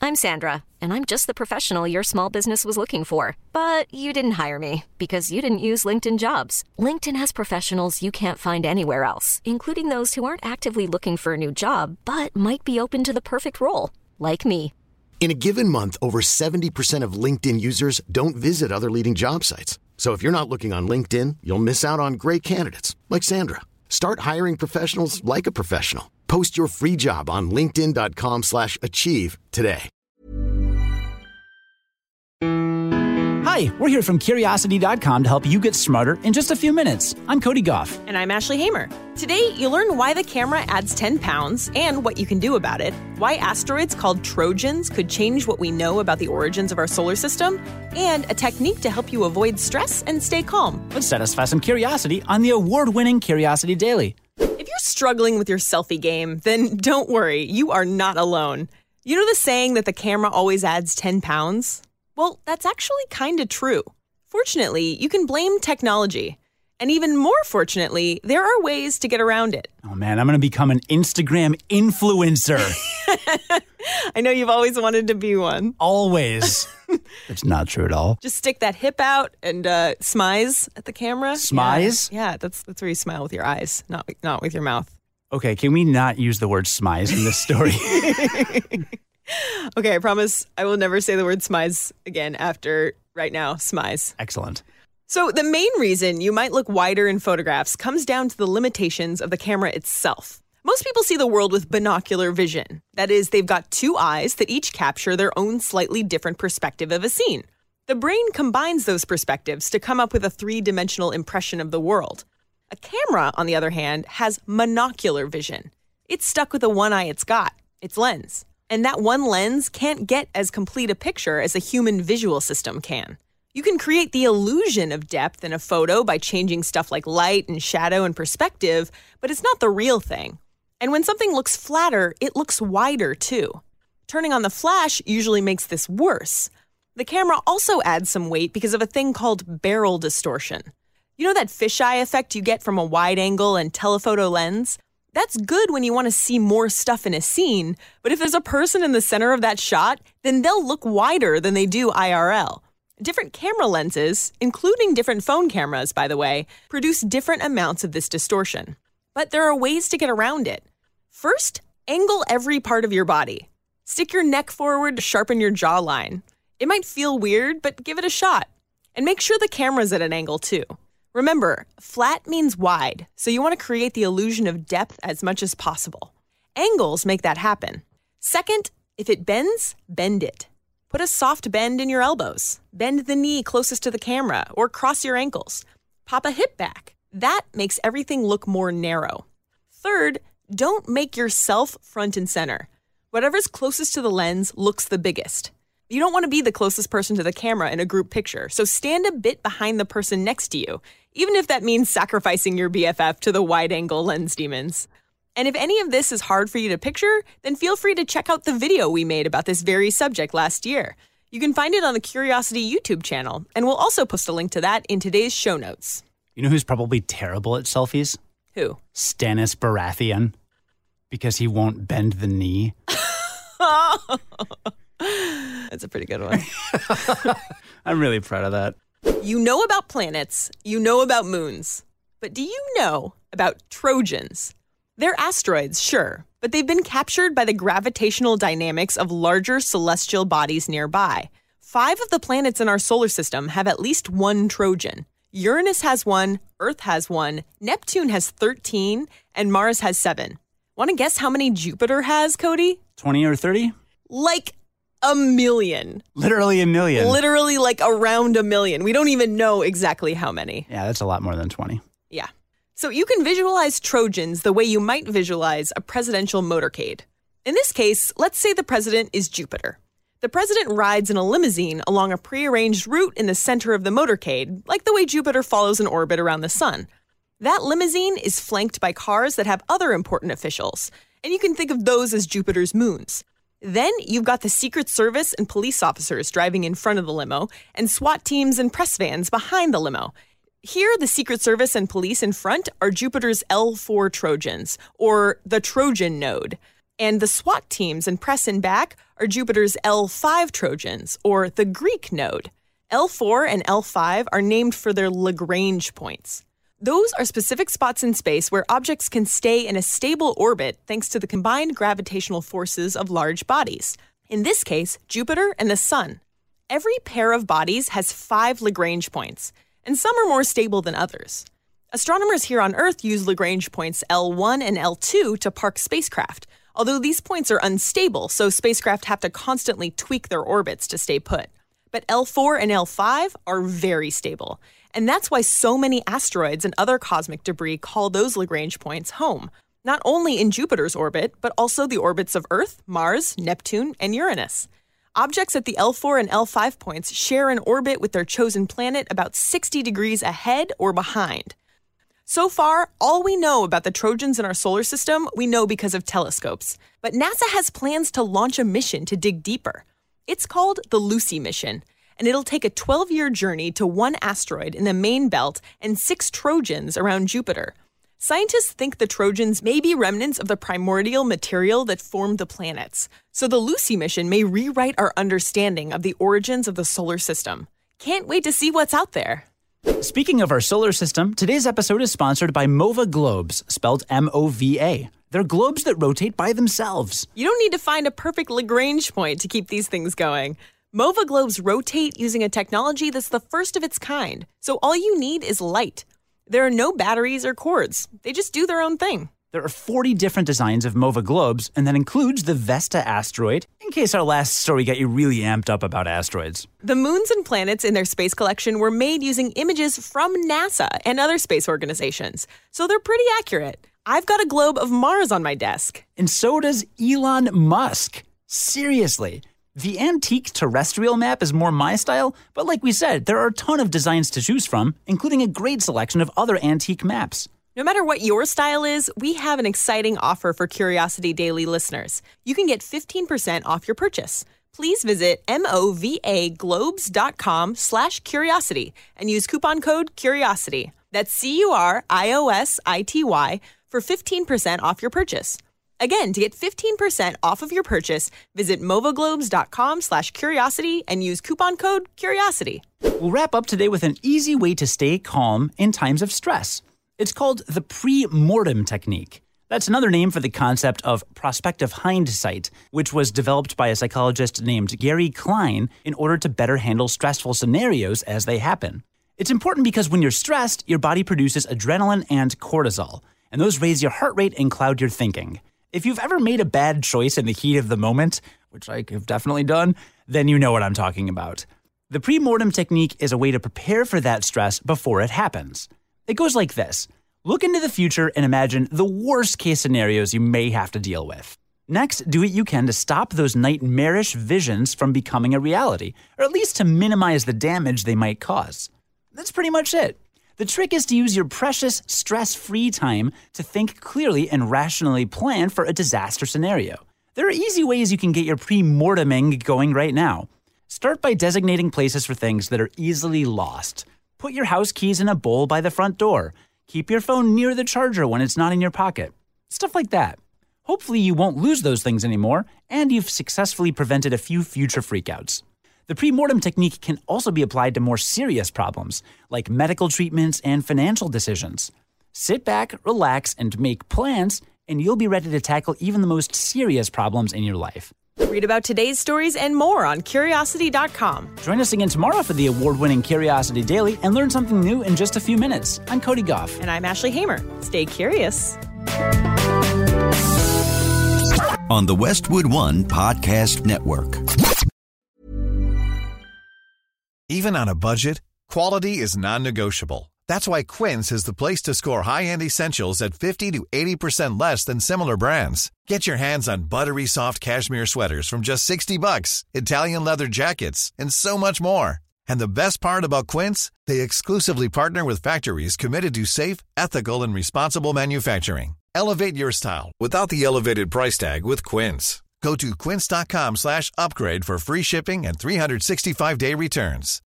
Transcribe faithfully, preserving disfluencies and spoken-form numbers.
I'm Sandra, and I'm just the professional your small business was looking for. But you didn't hire me because you didn't use LinkedIn Jobs. LinkedIn has professionals you can't find anywhere else, including those who aren't actively looking for a new job, but might be open to the perfect role, like me. In a given month, over seventy percent of LinkedIn users don't visit other leading job sites. So if you're not looking on LinkedIn, you'll miss out on great candidates like Sandra. Start hiring professionals like a professional. Post your free job on linkedin.com slash achieve today. Hi, we're here from Curiosity dot com to help you get smarter in just a few minutes. I'm Cody Goff. And I'm Ashley Hamer. Today, you'll learn why the camera adds ten pounds and what you can do about it, why asteroids called Trojans could change what we know about the origins of our solar system, and a technique to help you avoid stress and stay calm. Let's satisfy some curiosity on the award-winning Curiosity Daily. If you're struggling with your selfie game, then don't worry, you are not alone. You know the saying that the camera always adds ten pounds? Well, that's actually kind of true. Fortunately, you can blame technology. And even more fortunately, there are ways to get around it. Oh man, I'm going to become an Instagram influencer. I know you've always wanted to be one. Always. It's not true at all. Just stick that hip out and uh, smize at the camera. Smize? Yeah, yeah, that's that's where you smile with your eyes, not not with your mouth. Okay, can we not use the word smize in this story? Okay, I promise I will never say the word smize again after right now, smize. Excellent. So the main reason you might look wider in photographs comes down to the limitations of the camera itself. Most people see the world with binocular vision. That is, they've got two eyes that each capture their own slightly different perspective of a scene. The brain combines those perspectives to come up with a three-dimensional impression of the world. A camera, on the other hand, has monocular vision. It's stuck with the one eye it's got, its lens. And that one lens can't get as complete a picture as a human visual system can. You can create the illusion of depth in a photo by changing stuff like light and shadow and perspective, but it's not the real thing. And when something looks flatter, it looks wider too. Turning on the flash usually makes this worse. The camera also adds some weight because of a thing called barrel distortion. You know that fisheye effect you get from a wide angle and telephoto lens? That's good when you want to see more stuff in a scene, but if there's a person in the center of that shot, then they'll look wider than they do I R L. Different camera lenses, including different phone cameras, by the way, produce different amounts of this distortion. But there are ways to get around it. First, angle every part of your body. Stick your neck forward to sharpen your jawline. It might feel weird, but give it a shot. And make sure the camera's at an angle too. Remember, flat means wide, so you want to create the illusion of depth as much as possible. Angles make that happen. Second, if it bends, bend it. Put a soft bend in your elbows. Bend the knee closest to the camera or cross your ankles. Pop a hip back. That makes everything look more narrow. Third, don't make yourself front and center. Whatever's closest to the lens looks the biggest. You don't want to be the closest person to the camera in a group picture, so stand a bit behind the person next to you, even if that means sacrificing your B F F to the wide-angle lens demons. And if any of this is hard for you to picture, then feel free to check out the video we made about this very subject last year. You can find it on the Curiosity YouTube channel, and we'll also post a link to that in today's show notes. You know who's probably terrible at selfies? Who? Stannis Baratheon. Because he won't bend the knee. That's a pretty good one. I'm really proud of that. You know about planets, you know about moons, but do you know about Trojans? They're asteroids, sure, but they've been captured by the gravitational dynamics of larger celestial bodies nearby. Five of the planets in our solar system have at least one Trojan. Uranus has one, Earth has one, Neptune has thirteen, and Mars has seven. Want to guess how many Jupiter has, Cody? twenty or thirty? Like a million. Literally a million. Literally like around a million. We don't even know exactly how many. Yeah, that's a lot more than twenty. Yeah. So you can visualize Trojans the way you might visualize a presidential motorcade. In this case, let's say the president is Jupiter. The president rides in a limousine along a prearranged route in the center of the motorcade, like the way Jupiter follows an orbit around the sun. That limousine is flanked by cars that have other important officials, and you can think of those as Jupiter's moons. Then you've got the Secret Service and police officers driving in front of the limo, and SWAT teams and press vans behind the limo. Here, the Secret Service and police in front are Jupiter's L four Trojans, or the Trojan node. And the SWAT teams in press and back are Jupiter's L five Trojans, or the Greek node. L four and L five are named for their Lagrange points. Those are specific spots in space where objects can stay in a stable orbit thanks to the combined gravitational forces of large bodies. In this case, Jupiter and the Sun. Every pair of bodies has five Lagrange points, and some are more stable than others. Astronomers here on Earth use Lagrange points L one and L two to park spacecraft, although these points are unstable, so spacecraft have to constantly tweak their orbits to stay put. But L four and L five are very stable, and that's why so many asteroids and other cosmic debris call those Lagrange points home, not only in Jupiter's orbit, but also the orbits of Earth, Mars, Neptune, and Uranus. Objects at the L four and L five points share an orbit with their chosen planet about sixty degrees ahead or behind. So far, all we know about the Trojans in our solar system, we know because of telescopes. But NASA has plans to launch a mission to dig deeper. It's called the Lucy mission, and it'll take a twelve-year journey to one asteroid in the main belt and six Trojans around Jupiter. Scientists think the Trojans may be remnants of the primordial material that formed the planets, so the Lucy mission may rewrite our understanding of the origins of the solar system. Can't wait to see what's out there. Speaking of our solar system, today's episode is sponsored by MOVA Globes, spelled M O V A. They're globes that rotate by themselves. You don't need to find a perfect Lagrange point to keep these things going. MOVA Globes rotate using a technology that's the first of its kind, so all you need is light. There are no batteries or cords. They just do their own thing. There are forty different designs of MOVA Globes, and that includes the Vesta asteroid, in case our last story got you really amped up about asteroids. The moons and planets in their space collection were made using images from NASA and other space organizations, so they're pretty accurate. I've got a globe of Mars on my desk. And so does Elon Musk. Seriously. The antique terrestrial map is more my style, but like we said, there are a ton of designs to choose from, including a great selection of other antique maps. No matter what your style is, we have an exciting offer for Curiosity Daily listeners. You can get fifteen percent off your purchase. Please visit movaglobes.com slash curiosity and use coupon code CURIOSITY. That's C U R I O S I T Y for fifteen percent off your purchase. Again, to get fifteen percent off of your purchase, visit movaglobes.com slash curiosity and use coupon code CURIOSITY. We'll wrap up today with an easy way to stay calm in times of stress. It's called the pre-mortem technique. That's another name for the concept of prospective hindsight, which was developed by a psychologist named Gary Klein in order to better handle stressful scenarios as they happen. It's important because when you're stressed, your body produces adrenaline and cortisol, and those raise your heart rate and cloud your thinking. If you've ever made a bad choice in the heat of the moment, which I have definitely done, then you know what I'm talking about. The pre-mortem technique is a way to prepare for that stress before it happens. It goes like this. Look into the future and imagine the worst-case scenarios you may have to deal with. Next, do what you can to stop those nightmarish visions from becoming a reality, or at least to minimize the damage they might cause. That's pretty much it. The trick is to use your precious, stress-free time to think clearly and rationally plan for a disaster scenario. There are easy ways you can get your pre-morteming going right now. Start by designating places for things that are easily lost. Put your house keys in a bowl by the front door. Keep your phone near the charger when it's not in your pocket. Stuff like that. Hopefully you won't lose those things anymore, and you've successfully prevented a few future freakouts. The pre-mortem technique can also be applied to more serious problems, like medical treatments and financial decisions. Sit back, relax, and make plans, and you'll be ready to tackle even the most serious problems in your life. Read about today's stories and more on curiosity dot com. Join us again tomorrow for the award-winning Curiosity Daily and learn something new in just a few minutes. I'm Cody Goff. And I'm Ashley Hamer. Stay curious. On the Westwood One Podcast Network. Even on a budget, quality is non-negotiable. That's why Quince is the place to score high-end essentials at fifty to eighty percent less than similar brands. Get your hands on buttery soft cashmere sweaters from just sixty bucks, Italian leather jackets, and so much more. And the best part about Quince, they exclusively partner with factories committed to safe, ethical, and responsible manufacturing. Elevate your style without the elevated price tag with Quince. Go to quince.com slash upgrade for free shipping and three sixty-five day returns.